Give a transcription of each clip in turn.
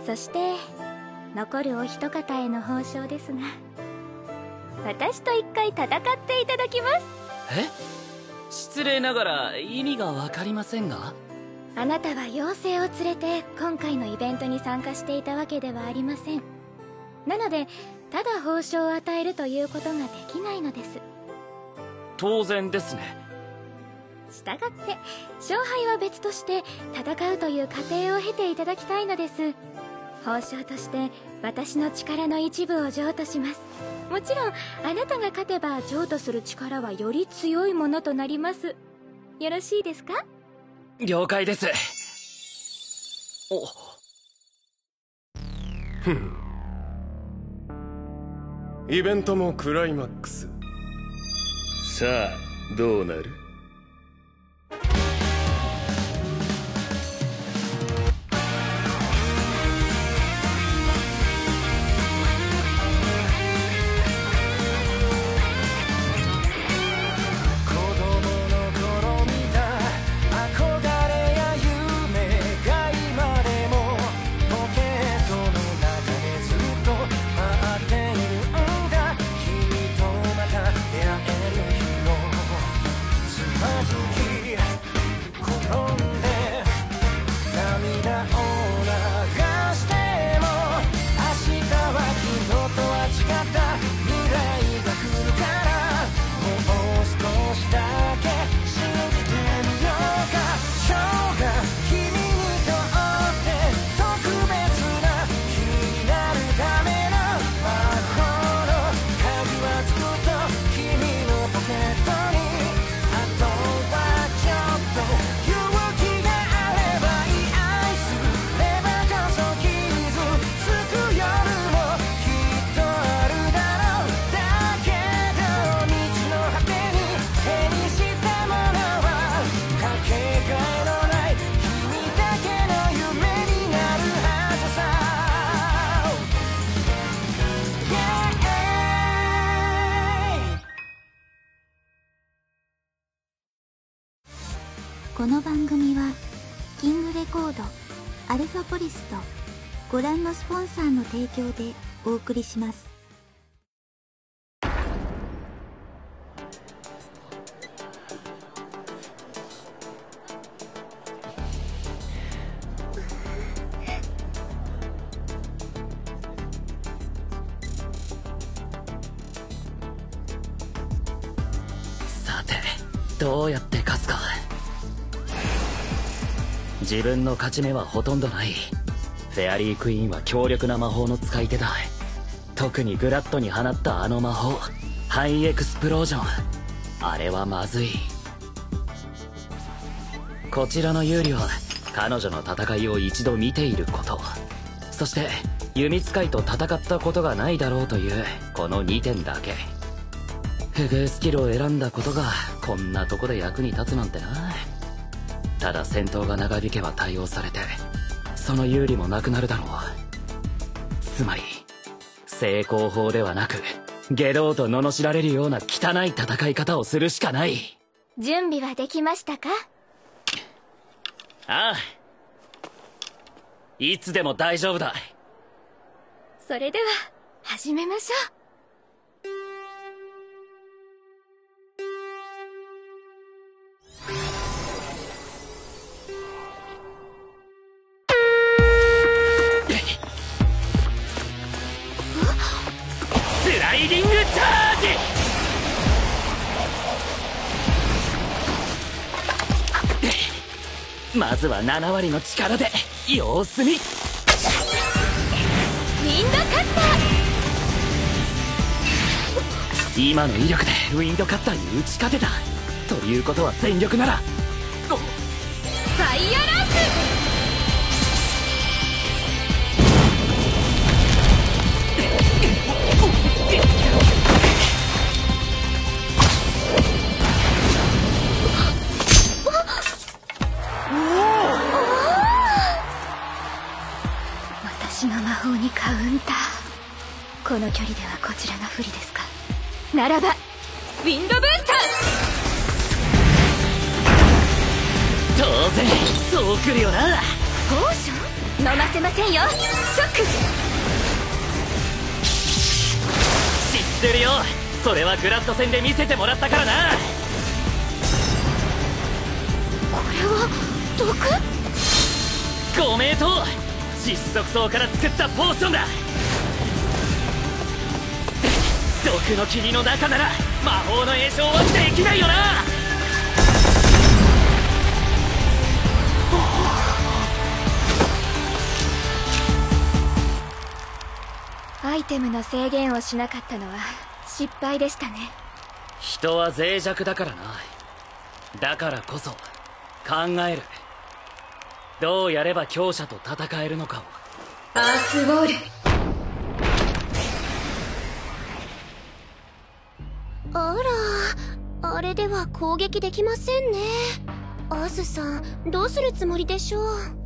そして残るお一方への報奨ですが、私と一回戦っていただきます。 え？失礼ながら意味がわかりませんが。 あなたは妖精を連れて今回のイベントに参加していたわけではありません。なのでただ報奨を与えるということができないのです。 当然ですね。 したがって勝敗は別として戦うという過程を経ていただきたいのです。報奨として私の力の一部を譲渡します。もちろんあなたが勝てば譲渡する力はより強いものとなります。よろしいですか？ 了解です。お。 ふん。イベントもクライマックス。さあどうなる？ この番組はキングレコード、アルファポリスとご覧のスポンサーの提供でお送りします。 さてどうやって勝つか。自分の勝ち目はほとんどない。フェアリークイーンは強力な魔法の使い手だ。特にグラッドに放ったあの魔法、ハイエクスプロージョン、あれはまずい。こちらの有利は彼女の戦いを一度見ていること、そして弓使いと戦ったことがないだろうというこの2点だけ。不遇スキルを選んだことがこんなとこで役に立つなんてな。ただ戦闘が長引けば対応されてその有利もなくなるだろう。つまり成功法ではなく下道と罵られるような汚い戦い方をするしかない。 準備はできましたか？ ああ、いつでも大丈夫だ。 それでは始めましょう。 スライディングチャージ。まずは7割の力で様子見。ウィンドカッター。今の威力でウィンドカッターに打ち勝てたということは全力ならファイアランス。 私の魔法にカウンター。この距離ではこちらが不利ですか。ならばウィンドブースター。 当然そう来るよな。 ポーション？ 飲ませませんよ。ショック。 知ってるよ。それはグラッド戦で見せてもらったからな。 これは毒？ ご名答。窒息草から作ったポーションだ。毒の霧の中なら魔法の詠唱はできないよな。 アイテムの制限をしなかったのは失敗でしたね。 人は脆弱だからな。だからこそ考える。どうやれば強者と戦えるのかを。 アースウォール。 あら、あれでは攻撃できませんね。アースさん、どうするつもりでしょう。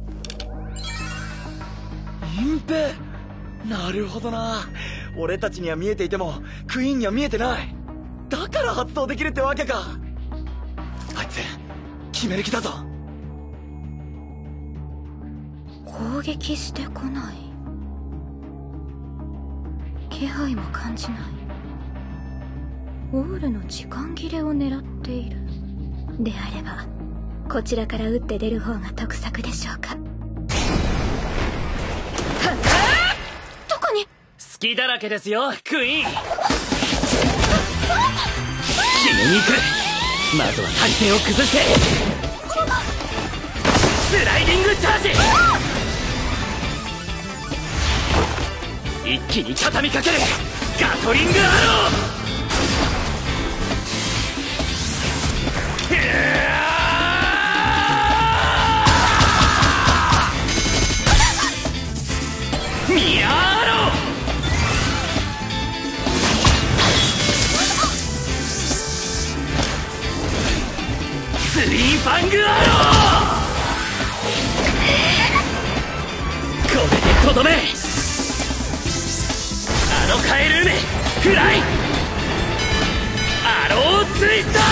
隠蔽。なるほどな。俺たちには見えていてもクイーンには見えてない。だから発動できるってわけか。あいつ決める気だぞ。 攻撃してこない。気配も感じない。ウォールの時間切れを狙っている。であればこちらから撃って出る方が得策でしょうか。どこに？ 隙だらけですよクイーン。決めに行く。まずは体勢を崩してスライディングチャージ。一気に畳みかけるガトリングアロー。ミアーロー。スリーファングアロー。これでとどめ。あのカエル梅フライアローツイスタ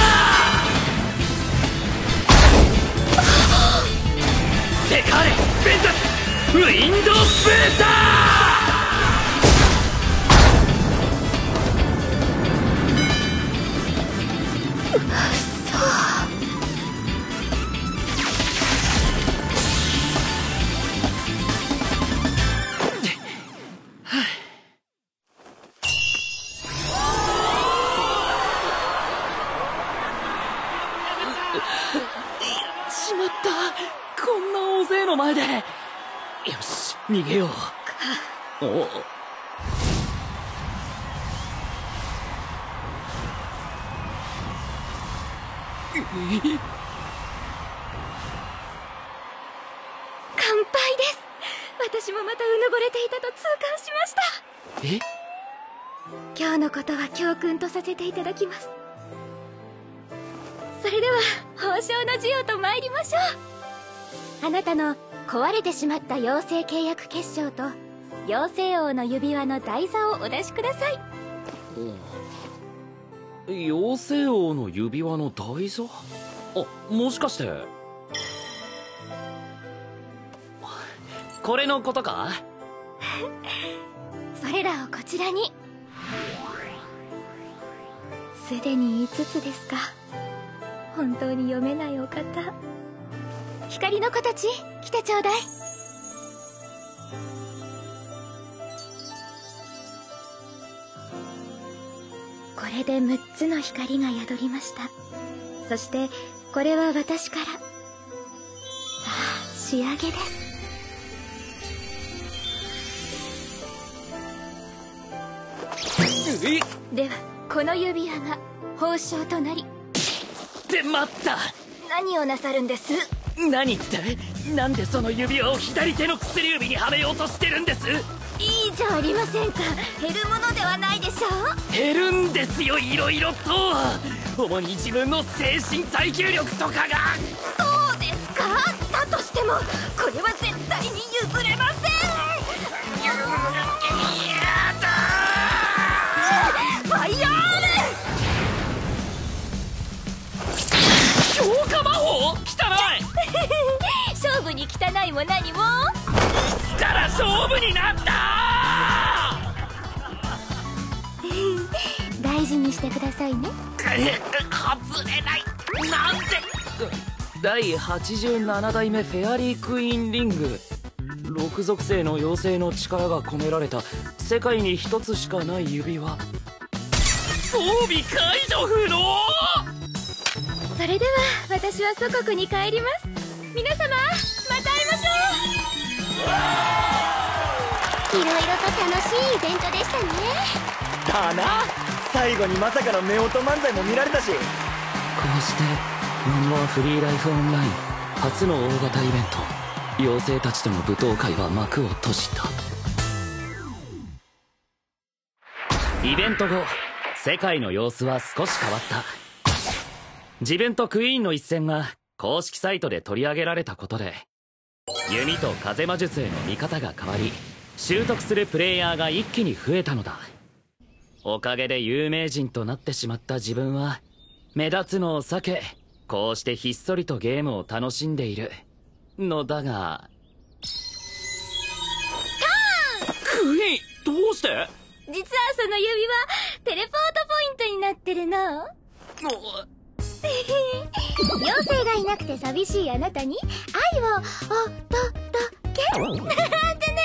ー。セカーレベンタスウィンドブースター。しまった。こんな大勢の前で。よし逃げよう。お乾杯です。私もまたうぬぼれていたと痛感しました。 え？ 今日のことは教訓とさせていただきます。それでは報奨の授与と参りましょう。あなたの壊れてしまった妖精契約結晶と妖精王の指輪の台座をお出しください。 妖精王の指輪の台座？あ、もしかしてこれのことか？ それらをこちらに。すでに5つですか。本当に読めないお方。光の子たち来てちょうだい。これで6つの光が宿りました。そしてこれは私から。さあ仕上げです。ではこの指輪が報奨となり。 って待った。 何をなさるんです？ 何って？なんでその指輪を左手の薬指にはめようとしてるんです？ いいじゃありませんか。減るものではないでしょう。 減るんですよ、いろいろと。主に自分の精神耐久力とかが。 そうですか。だとしてもこれは絶対に譲れません。ファイヤー強化魔法？汚い。勝負に汚いも何も。 つから勝負になった。 大事にしてくださいね。 外れないなんて。第87代目フェアリークイーンリング。6属性の妖精の力が込められた世界に一つしかない指輪。装備解除不能。 それでは私は祖国に帰ります。皆様また会いましょう。 いろいろと楽しいイベントでしたね。 だな。最後にまさかの夫婦漫才も見られたし。 こうしてモンモアフリーライフオンライン初の大型イベント、妖精たちとの舞踏会は幕を閉じた。イベント後、世界の様子は少し変わった。自分とクイーンの一戦が公式サイトで取り上げられたことで、弓と風魔術への見方が変わり、習得するプレイヤーが一気に増えたのだ。おかげで有名人となってしまった自分は目立つのを避け、こうしてひっそりとゲームを楽しんでいるのだが。クイーン、どうして？ 実はその指輪テレポートポイントになってるの。妖精がいなくて寂しいあなたに愛をお届けなんてね。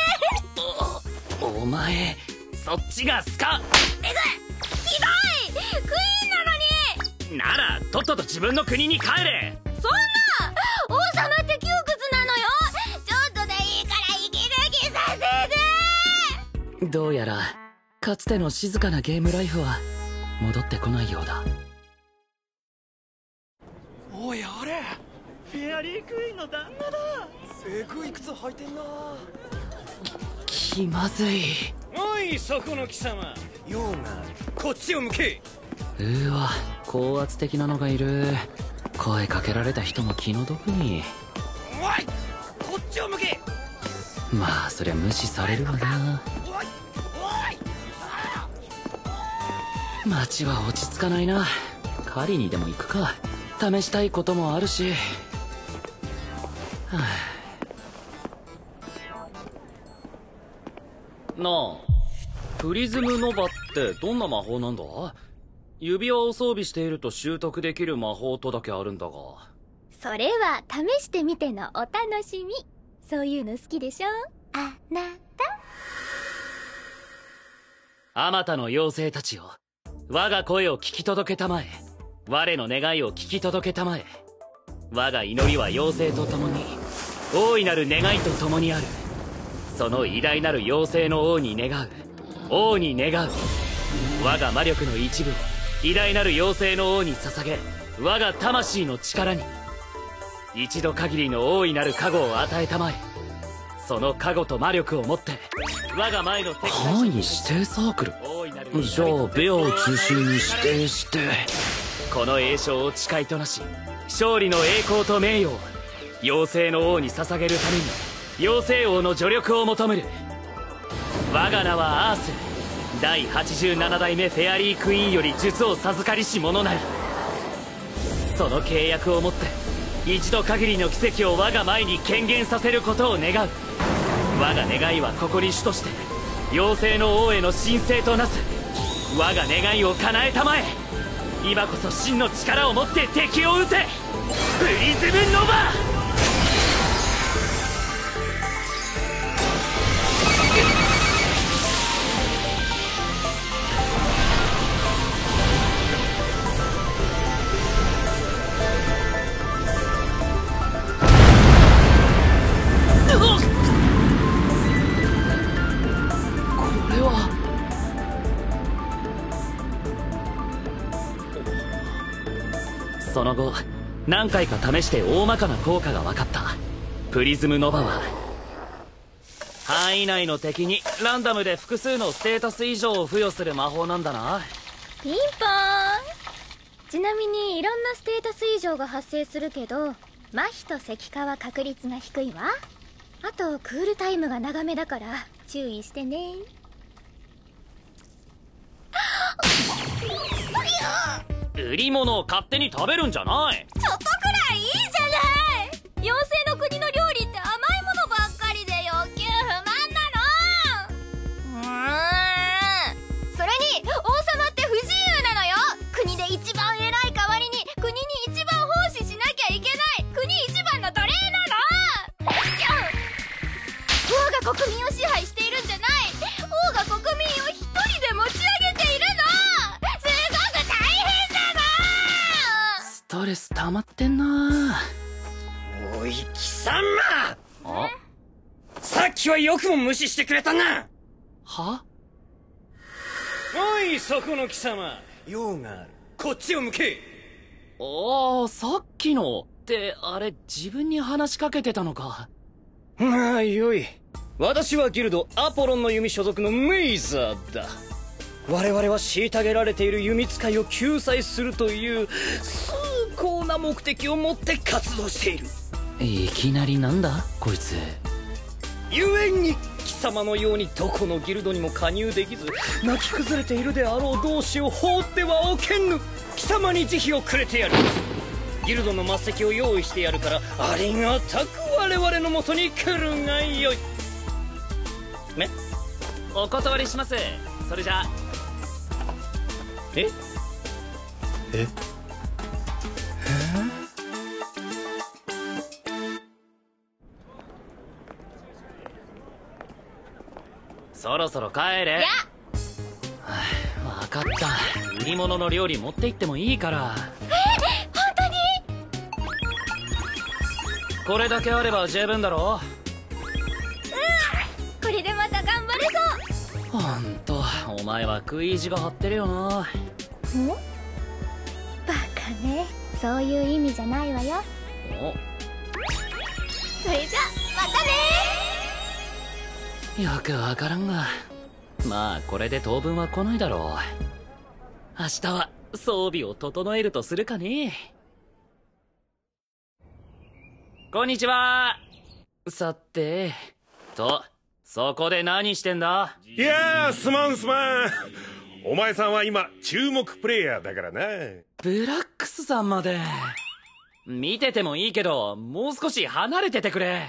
お前そっちがスカ。 ひどい。クイーンなのに。 ならとっとと自分の国に帰れ。 そんな王様って窮屈なのよ。ちょっとでいいから息抜きさせて。 どうやらかつての静かなゲームライフは戻ってこないようだ。 おいあれ、フェアリークイーンの旦那だ。えぐい靴履いてんな。 気まずい。 おいそこの貴様、ヨウがこっちを向け。 うわ、高圧的なのがいる。声かけられた人も気の毒に。 おいこっちを向け。 まあそりゃ無視されるわな。 おい街は落ち着かないな。狩りにでも行くか。試したいこともあるし。はあ、なあ、プリズムノバってどんな魔法なんだ？指輪を装備していると習得できる魔法とだけあるんだが。 それは試してみてのお楽しみ。そういうの好きでしょあなた。 あまたの妖精たちよ、我が声を聞き届けたまえ。我の願いを聞き届けたまえ。我が祈りは妖精と共に、大いなる願いと共にある。その偉大なる妖精の王に願う。王に願う。我が魔力の一部を偉大なる妖精の王に捧げ、我が魂の力に。一度限りの大いなる加護を与えたまえ。その加護と魔力をもって我が前の敵範囲指定サークル。じゃあベアを中心に指定して、 この栄翔を誓いとなし、勝利の栄光と名誉を妖精の王に捧げるために妖精王の助力を求める。我が名はアース。第87代目フェアリークイーンより術を授かりし者なり。その契約をもって一度限りの奇跡を我が前に顕現させることを願う。我が願いはここに主として妖精の王への神聖となす。我が願いを叶えたまえ。今こそ真の力を持って敵を撃て。プリズムノバ。その後何回か試して大まかな効果が分かった。プリズムノバは範囲内の敵にランダムで複数のステータス以上を付与する魔法なんだな。 ピンポーン。ちなみにいろんなステータス異常が発生するけど、麻痺と石化は確率が低いわ。あとクールタイムが長めだから注意してね。 売り物を勝手に食べるんじゃない。 ちょっとくらいいいじゃない。妖精の国の料理って甘いものばっかりで余計国民を支配しているんじゃない。王が国民を一人で持ち上げているの。すごく大変なの。 ストレス溜まってんな。 おい貴様、 あ、 さっきはよくも無視してくれたな。 は？ おいそこの貴様、用がある。こっちを向け。 ああ、さっきのってあれ自分に話しかけてたのか。 まあよい。私はギルドアポロンの弓所属のメイザーだ。我々は虐げられている弓使いを救済するという崇高な目的を持って活動している。 いきなりなんだこいつ。 故に貴様のようにどこのギルドにも加入できず泣き崩れているであろう同志を放ってはおけぬ。貴様に慈悲をくれてやる。ギルドの末席を用意してやるからありがたく我々のもとに来るがよい。ね、 お断りします。それじゃあ。 えそろそろ帰れ。分かった。売り物の料理持って行ってもいいから。 本当に？ これだけあれば十分だろ。 これでまた頑張れそう。 ほんとお前は食い意地が張ってるよな。 バカね、そういう意味じゃないわよ。それじゃまたね。 よくわからんが、まあこれで当分は来ないだろう。明日は装備を整えるとするかね。こんにちは。さてそこで何してんだ。 いやー、すまん。お前さんは今注目プレイヤーだからな。 ブラックスさんまで。見ててもいいけどもう少し離れててくれ。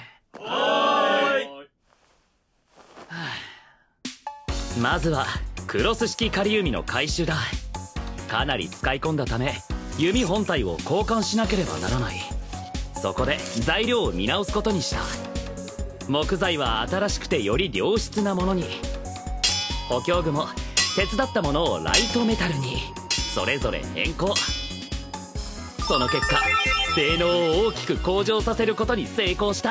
まずはクロス式仮弓の回収だ。かなり使い込んだため弓本体を交換しなければならない。そこで材料を見直すことにした。木材は新しくてより良質なものに、補強具も手伝ったものをライトメタルにそれぞれ変更。その結果性能を大きく向上させることに成功した。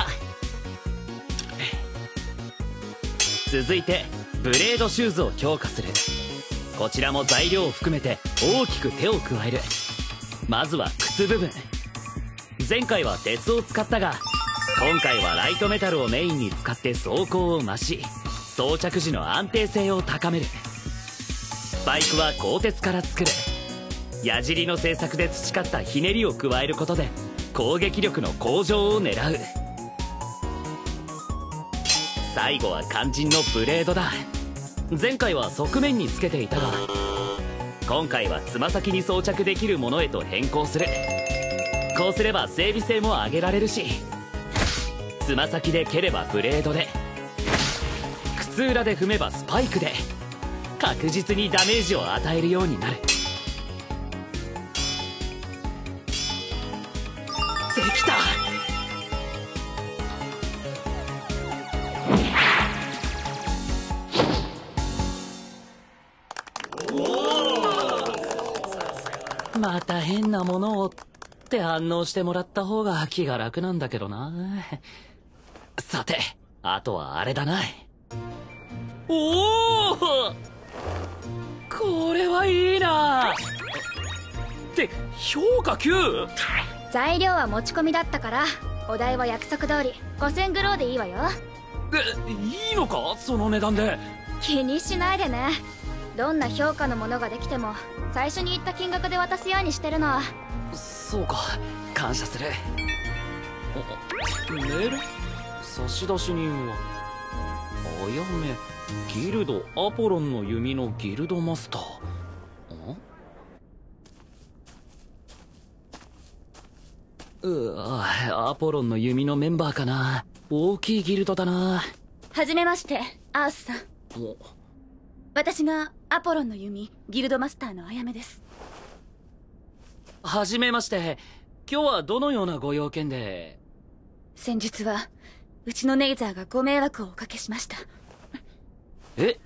続いてブレードシューズを強化する。こちらも材料を含めて大きく手を加える。まずは靴部分。前回は鉄を使ったが今回はライトメタルをメインに使って装甲を増し装着時の安定性を高める。スパイクは鋼鉄から作る。矢尻の製作で培ったひねりを加えることで攻撃力の向上を狙う。最後は肝心のブレードだ。前回は側面につけていたが今回はつま先に装着できるものへと変更する。こうすれば整備性も上げられるし、つま先で蹴ればブレードで、靴裏で踏めばスパイクで確実にダメージを与えるようになる。できた。また変なものをって反応してもらった方が気が楽なんだけどな。さてあとはあれだな。おお、これはいいな。って評価9。 材料は持ち込みだったからお代は約束通り5000グローでいいわよ。 いいのかその値段で。 気にしないでね。どんな評価のものができても最初に言った金額で渡すようにしてるの。 そうか、感謝する。メール？差出人はあやめギルドアポロンの弓のギルドマスター。アポロンの弓のメンバーかな。大きいギルドだな。 はじめまして、アースさん。私がアポロンの弓ギルドマスターのあやめです。 はじめまして。今日はどのようなご用件で？ 先日はうちのネイザーがご迷惑をおかけしました。 え？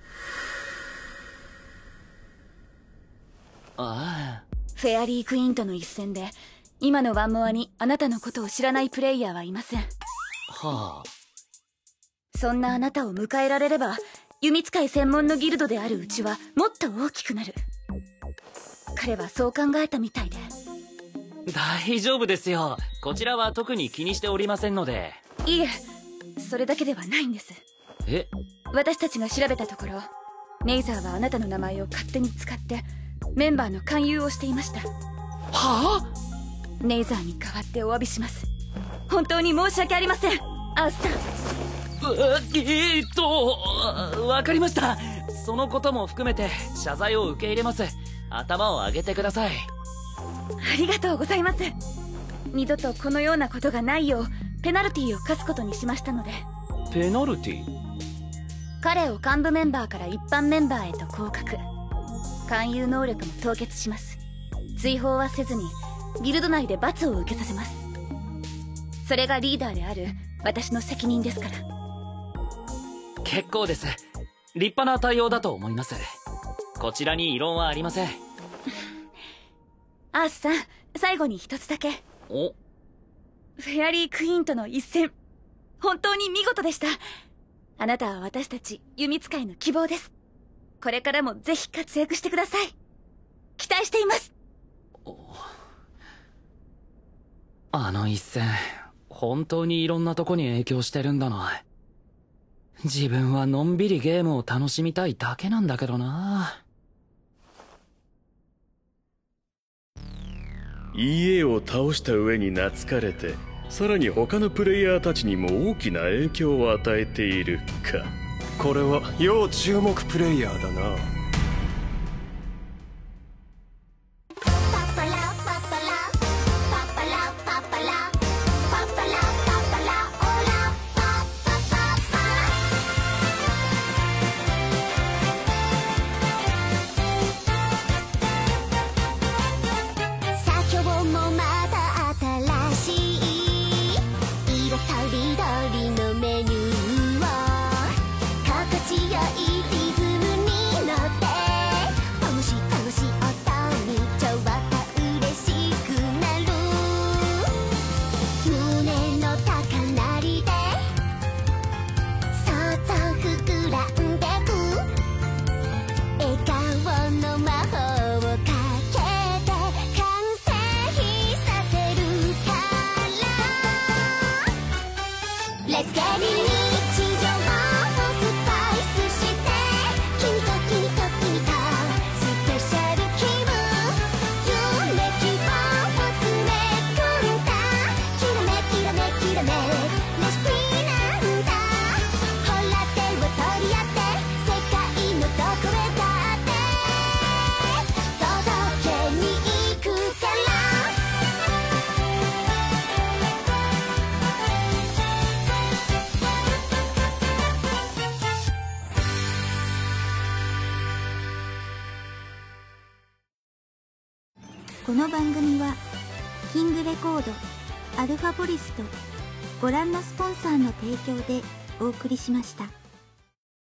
ああ。 フェアリークイーンとの一戦で、今のワンモアにあなたのことを知らないプレイヤーはいません。 はあ。 そんなあなたを迎えられれば、弓使い専門のギルドであるうちはもっと大きくなる。彼はそう考えたみたいで。 大丈夫ですよ。こちらは特に気にしておりませんので。 いえ、それだけではないんです。 え？ 私たちが調べたところ、ネイザーはあなたの名前を勝手に使ってメンバーの勧誘をしていました。 はあ？ ネイザーに代わってお詫びします。本当に申し訳ありません、アースさん。 わかりました。そのことも含めて謝罪を受け入れます。頭を上げてください。 ありがとうございます。二度とこのようなことがないようペナルティを課すことにしましたので。 ペナルティ？ 彼を幹部メンバーから一般メンバーへと降格。勧誘能力も凍結します。追放はせずにギルド内で罰を受けさせます。それがリーダーである私の責任ですから。 結構です。立派な対応だと思います。こちらに異論はありません。 アースさん、最後に一つだけ。 お？ フェアリークイーンとの一戦、本当に見事でした。あなたは私たち弓使いの希望です。これからもぜひ活躍してください。期待しています。 あの一戦、本当にいろんなとこに影響してるんだな。自分はのんびりゲームを楽しみたいだけなんだけどな。 EA を倒した上に懐かれて、さらに他のプレイヤーたちにも大きな影響を与えているか。 これは要注目プレイヤーだな。 この番組はキングレコード、アルファポリスとご覧のスポンサーの提供でお送りしました。